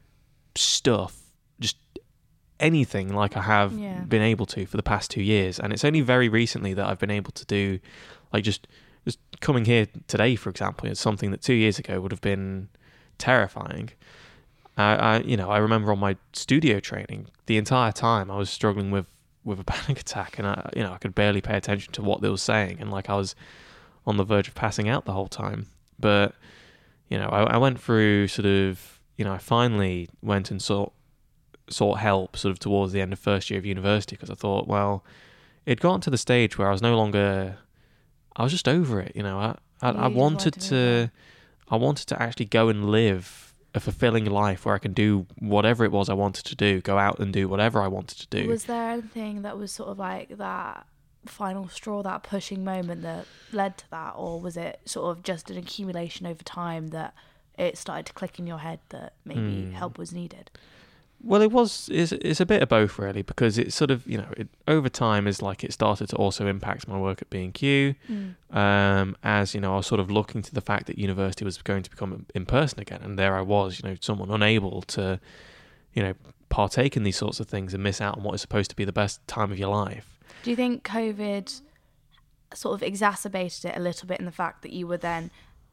stuff, just anything like I have yeah. been able to for the past two years. And it's only very recently that I've been able to do, like, just, just coming here today, for example, is something that two years ago would have been terrifying. I, I, you know, I remember on my studio training, the entire time I was struggling with, with a panic attack, and I, you know, I could barely pay attention to what they were saying, and like I was on the verge of passing out the whole time. But, you know, I, I went through sort of, you know, I finally went and sought sought help sort of towards the end of first year of university, because I thought, well, it'd gotten to the stage where I was no longer, I was just over it, you know. I I, I wanted to, to I wanted to actually go and live a fulfilling life where I can do whatever it was I wanted to do, go out and do whatever I wanted to do. Was there anything that was sort of like that final straw, that pushing moment that led to that, or was it sort of just an accumulation over time that it started to click in your head that maybe mm. help was needed? Well, it was, it's, it's a bit of both, really, because it's sort of, you know, it, over time is like it started to also impact my work at B and Q. Mm. Um, as, you know, I was sort of looking to the fact that university was going to become in person again. And there I was, you know, someone unable to, you know, partake in these sorts of things and miss out on what is supposed to be the best time of your life. Do you think COVID sort of exacerbated it a little bit in the fact that you were then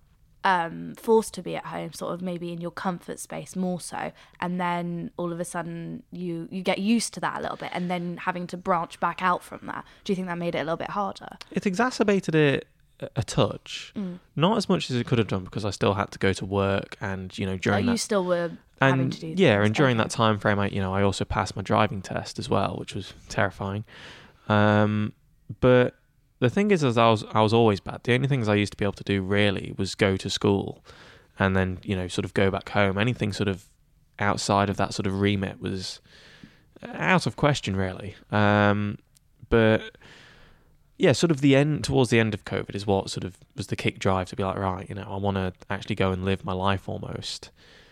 Um, forced to be at home, sort of maybe in your comfort space more so, and then all of a sudden you you get used to that a little bit, and then having to branch back out from that? Do you think that made it a little bit harder? It exacerbated it a touch, mm. not as much as it could have done, because I still had to go to work, and you know during oh, that you still were and having to do yeah, things. and during okay. that time frame, I you know I also passed my driving test as well, which was terrifying. Um, but the thing is, is I was I was always bad. The only things I used to be able to do really was go to school, and then you know sort of go back home. Anything sort of outside of that sort of remit was out of question, really. Um, but yeah, sort of the end towards the end of COVID is what sort of was the kick drive to be like, right, you know, I want to actually go and live my life almost,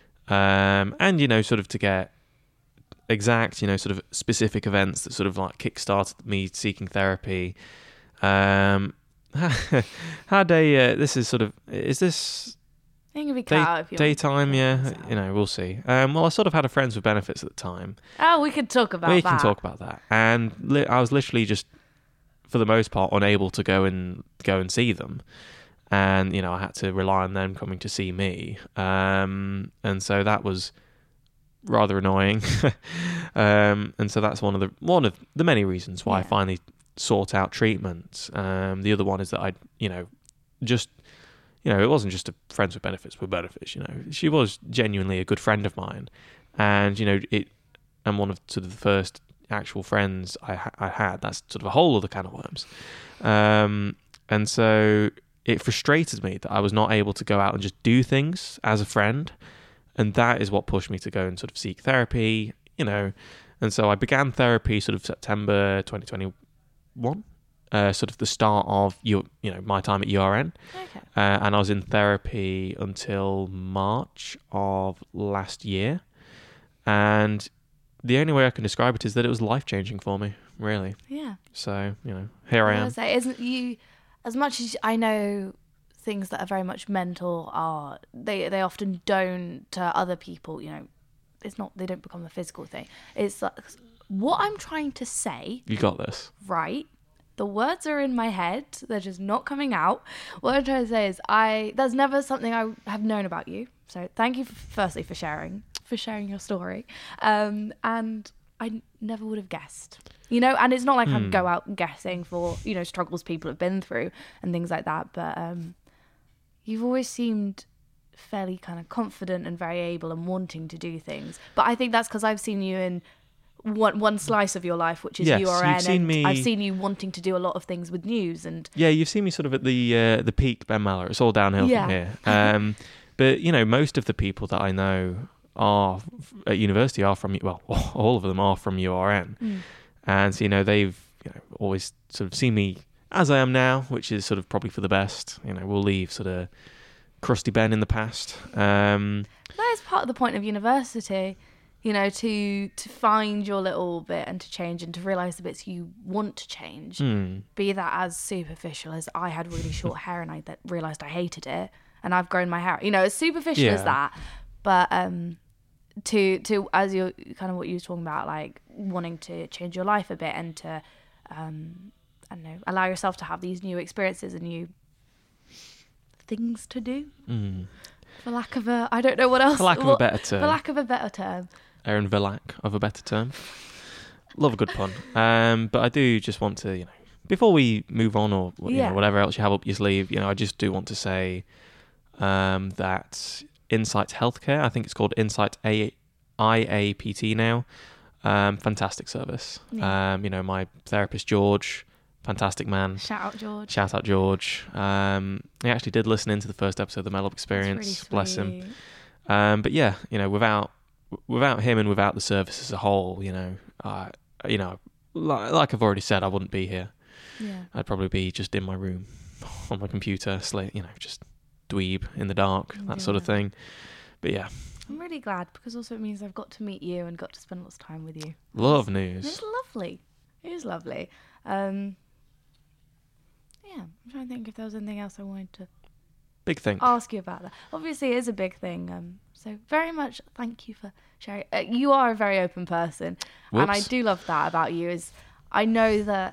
um, and you know, sort of to get exact, you know, sort of specific events that sort of like kick started me seeking therapy. Um, had a. Uh, this is sort of. Is this I think it'd be cut day, out if you daytime? want to Yeah, cut this out. you know, we'll see. Um, well, I sort of had a friends with benefits at the time. Oh, we could talk about we that. can talk about that. And li- I was literally just, for the most part, unable to go and go and see them. And you know, I had to rely on them coming to see me. Um, and so that was rather annoying. um, and so that's one of the one of the many reasons why Yeah. I finally sought out treatment. Um, the other one is that I, you know, just, you know, it wasn't just a friends with benefits with benefits. You know, she was genuinely a good friend of mine, and you know, it. And one of sort of the first actual friends I, ha- I had. That's sort of a whole other can of worms. Um, and so it frustrated me that I was not able to go out and just do things as a friend. And that is what pushed me to go and sort of seek therapy, you know. And so I began therapy sort of September twenty twenty-one, uh, sort of the start of your, you know, my time at U R N. Okay. Uh, and I was in therapy until March of last year. And the only way I can describe it is that it was life-changing for me, really. Yeah. So, you know, here I I am. was say, isn't you, as much as I know things that are very much mental are, they, they often don't to other people, you know, it's not, they don't become a physical thing. It's like, what I'm trying to say, You got this. right? The words are in my head. They're just not coming out. What I'm trying to say is I, that's never something I have known about you. So thank you, for, firstly, for sharing, for sharing your story. Um, and I never would have guessed, you know, and it's not like I go out guessing for, you know, struggles people have been through and things like that. But um, you've always seemed fairly kind of confident and very able and wanting to do things. But I think that's because I've seen you in one one slice of your life, which is Yes, U R N, you've seen and me- I've seen you wanting to do a lot of things with news and Yeah, you've seen me sort of at the uh, the peak, Ben Maller. It's all downhill Yeah. from here. Um, but, you know, most of the people that I know are at university are from, well, all of them are from U R N. Mm. And, so, you know, they've you know, always sort of seen me as I am now, which is sort of probably for the best. You know, we'll leave sort of crusty Ben in the past. Um, that is part of the point of university, you know, to to find your little bit and to change and to realise the bits you want to change. hmm. Be that as superficial as I had really short hair and I that realised I hated it and I've grown my hair. You know, as superficial as Yeah. that. But um, to to as you're kind of what you were talking about, like wanting to change your life a bit and to um, I don't know, allow yourself to have these new experiences and new things to do. Mm. For lack of a, I don't know what else. For lack of a what- better term. For lack of a better term. Aaron Villac, of a better term. Love a good pun. Um, but I do just want to, you know, before we move on or you Yeah. know, whatever else you have up your sleeve, you know, I just do want to say um, that Insight Healthcare, I think it's called Insight A- I A P T now, um, fantastic service. Yeah. Um, you know, my therapist, George, fantastic man. Shout out, George. Shout out, George. Um, he actually did listen into the first episode of the Mellop Experience. That's really Bless him. sweet. Um, but yeah, you know, without without him and without the service as a whole, you know, uh, you know, like, like I've already said, I wouldn't be here. Yeah. I'd probably be just in my room on my computer, slate, you know, just dweeb in the dark, that sort of Yeah. thing. But yeah, I'm really glad because also it means I've got to meet you and got to spend lots of time with you. love And news. It's lovely. It is lovely. Um, yeah, I'm trying to think if there was anything else I wanted to Big thing. ask you about that. Obviously, it is a big thing. Um, so very much thank you for sharing. Uh, you are a very open person, and I Whoops. do love that about you. Is I know that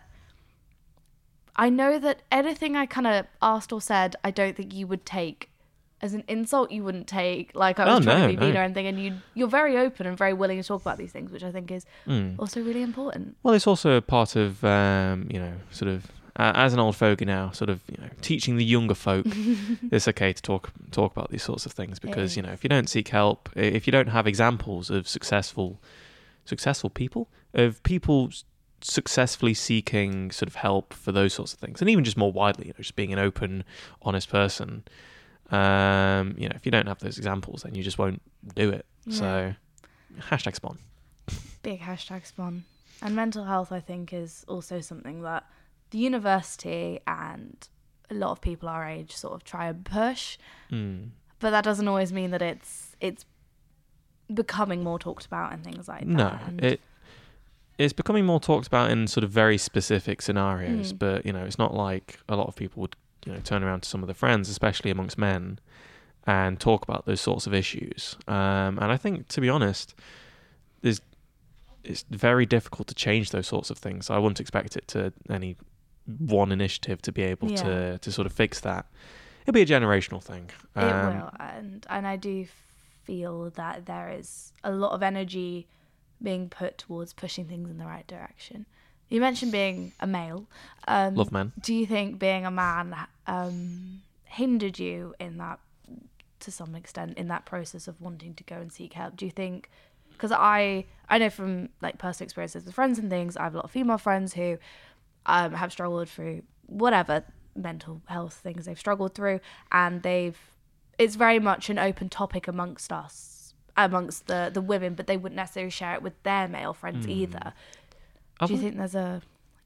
I know that anything I kind of asked or said, I don't think you would take as an insult. You wouldn't take like I was Oh, trying no, to be mean no. or anything, and you you're very open and very willing to talk about these things, which I think is Mm. also really important. Well, it's also a part of, um, you know, sort of, uh, as an old fogey now, sort of, you know, teaching the younger folk it's okay to talk talk about these sorts of things because, you know, if you don't seek help, i- if you don't have examples of successful successful people, of people s- successfully seeking sort of help for those sorts of things, and even just more widely, you know, just being an open, honest person, um, you know, if you don't have those examples, then you just won't do it. So, hashtag spawn. Big hashtag spawn. And mental health, I think, is also something that the university and a lot of people our age sort of try and push, Mm. but that doesn't always mean that it's it's becoming more talked about and things like that. No, And it it's becoming more talked about in sort of very specific scenarios, Mm. but you know, it's not like a lot of people would, you know, turn around to some of their friends, especially amongst men, and talk about those sorts of issues. Um, and I think, to be honest, there's it's very difficult to change those sorts of things. I wouldn't expect it to any one initiative to be able Yeah. to to sort of fix that. It'll be a generational thing. It Um, will, and and I do feel that there is a lot of energy being put towards pushing things in the right direction. You mentioned being a male. Um, Love men. Do you think being a man um, hindered you in that, to some extent, in that process of wanting to go and seek help? Do you think, because I I know from like personal experiences with friends and things, I have a lot of female friends who um, have struggled through whatever mental health things they've struggled through, and they've it's very much an open topic amongst us, amongst the the women, but they wouldn't necessarily share it with their male friends Mm. either. I Do you wouldn't- think there's a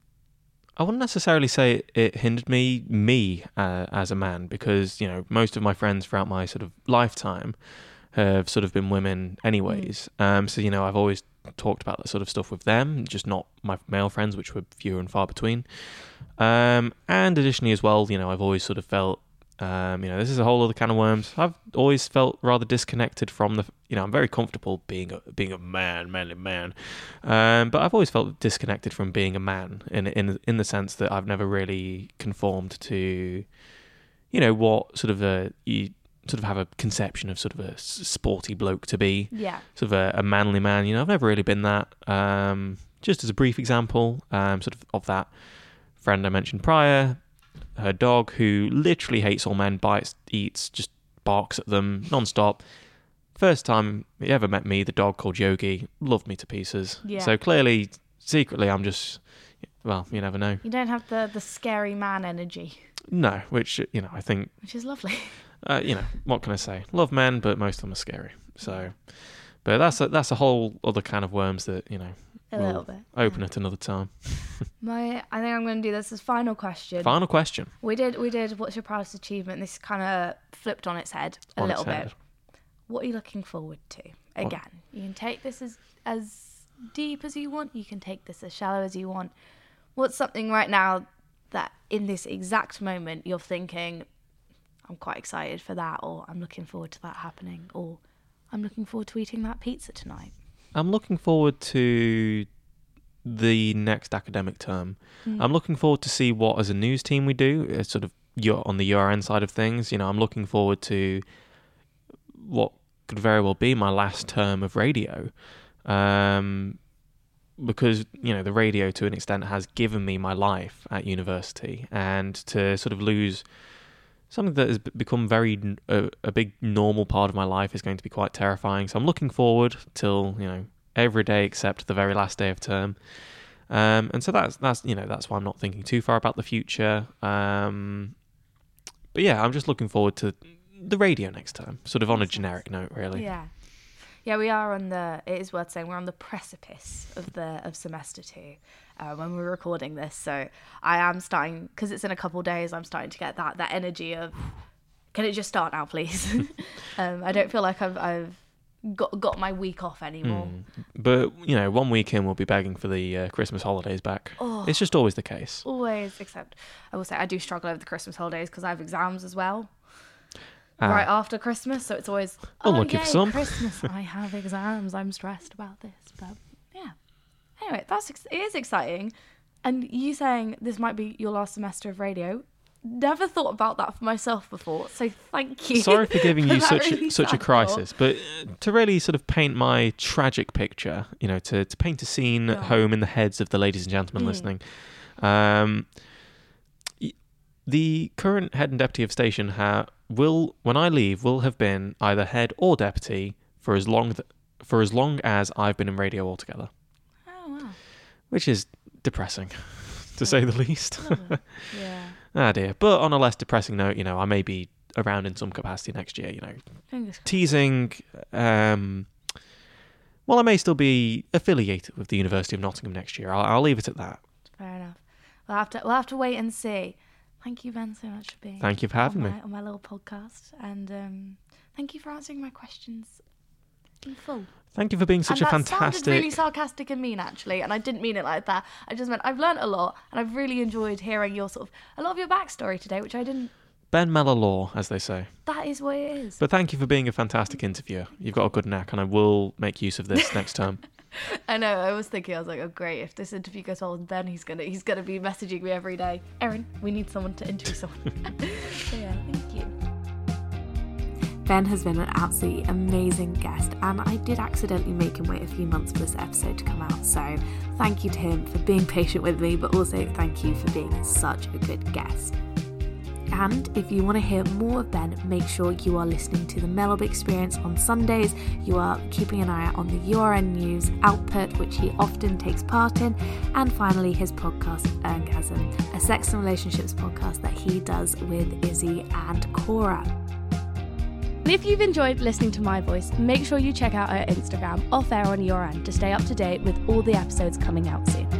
I wouldn't necessarily say it hindered me, me uh, as a man, because you know most of my friends throughout my sort of lifetime have sort of been women, anyways. Mm. Um, so you know I've always talked about that sort of stuff with them, just not my male friends, which were fewer and far between. Um, and additionally, as well, you know I've always sort of felt, um, you know, this is a whole other can of worms. I've always felt rather disconnected from the, you know, I'm very comfortable being a, being a man, manly man, um, but I've always felt disconnected from being a man in in in the sense that I've never really conformed to, you know, what sort of a you sort of have a conception of sort of a sporty bloke to be, yeah sort of a, a manly man. You know, I've never really been that. Um, just as a brief example, um, sort of of that friend I mentioned prior. Her dog, who literally hates all men, bites, eats, just barks at them non-stop. First time he ever met me, the dog called Yogi loved me to pieces. Yeah. So clearly, secretly, I'm just, well, you never know. You don't have the the scary man energy, No, which, you know, I think, which is lovely. uh, you know, what can I say? Love men, but most of them are scary. So, but that's a, that's a whole other can of worms that, you know, A we'll little bit. open yeah. at another time. My, I think I'm going to do this as final question. Final question. We did, we did. What's your proudest achievement? This kind of flipped on its head a On little its bit. head. What are you looking forward to? Again, you can take this as as deep as you want. You can take this as shallow as you want. What's something right now that in this exact moment you're thinking, I'm quite excited for that, or I'm looking forward to that happening, or I'm looking forward to eating that pizza tonight? I'm looking forward to the next academic term. Mm. I'm looking forward to see what as a news team we do, uh, sort of your, on the U R N side of things. You know, I'm looking forward to what could very well be my last term of radio, um, because you know the radio to an extent has given me my life at university, and to sort of lose something that has b- become very a, a big normal part of my life is going to be quite terrifying. So I'm looking forward till, you know, every day except the very last day of term. Um, and so that's, that's, you know, that's why I'm not thinking too far about the future. Um, but yeah, I'm just looking forward to the radio next term, sort of on a generic note, really. Yeah. Yeah, we are on the, it is worth saying, we're on the precipice of the of semester two uh, when we're recording this. So I am starting, because it's in a couple of days, I'm starting to get that that energy of, can it just start now, please? um, I don't feel like I've, I've got got my week off anymore. Mm. But, you know, one week in we'll be begging for the uh, Christmas holidays back. Oh. It's just always the case. Always, except I will say I do struggle over the Christmas holidays because I have exams as well. Ah. Right after Christmas, so it's always Unlucky oh, for yay, some. Christmas. I have exams. I'm stressed about this, but yeah. Anyway, that's ex- it is exciting, and you saying this might be your last semester of radio. Never thought about that for myself before, so thank you. Sorry for giving you that such really such a sad crisis, but uh, to really sort of paint my tragic picture, you know, to, to paint a scene at Yeah. home in the heads of the ladies and gentlemen Mm. listening. Um, y- the current head and deputy of station ha- will, when I leave, will have been either head or deputy for as long th- for as long as I've been in radio altogether, Oh wow. which is depressing, to say the least. Lovely. Yeah. Ah dear. But on a less depressing note, you know, I may be around in some capacity next year, you know, Fingers crossed. teasing, um, well, I may still be affiliated with the University of Nottingham next year. I'll, I'll leave it at that. Fair enough. We'll have to we'll have to wait and see. Thank you, Ben, so much for being Thank you for having on me. my, on my little podcast, and um, thank you for answering my questions in full. Thank you for being such and a that fantastic... sounded really sarcastic and mean, actually, and I didn't mean it like that. I just meant I've learnt a lot, and I've really enjoyed hearing your sort of a lot of your backstory today, which I didn't. Ben Mellor Law, as they say. That is what it is. But thank you for being a fantastic interviewer. You've got a good knack, and I will make use of this next time. I know. I was thinking, I was like, oh great, if this interview goes well with Ben, he's gonna he's gonna be messaging me every day. Erin, we need someone to interview someone. So yeah, thank you. Ben has been an absolutely amazing guest, and I did accidentally make him wait a few months for this episode to come out, so thank you to him for being patient with me, but also thank you for being such a good guest. And if you want to hear more of Ben, make sure you are listening to the Mellor Experience on Sundays. You are keeping an eye out on the U R N News Output, which he often takes part in. And finally, his podcast, Ergasm, a sex and relationships podcast that he does with Izzy and Cora. And if you've enjoyed listening to my voice, make sure you check out our Instagram, Off Air on U R N, to stay up to date with all the episodes coming out soon.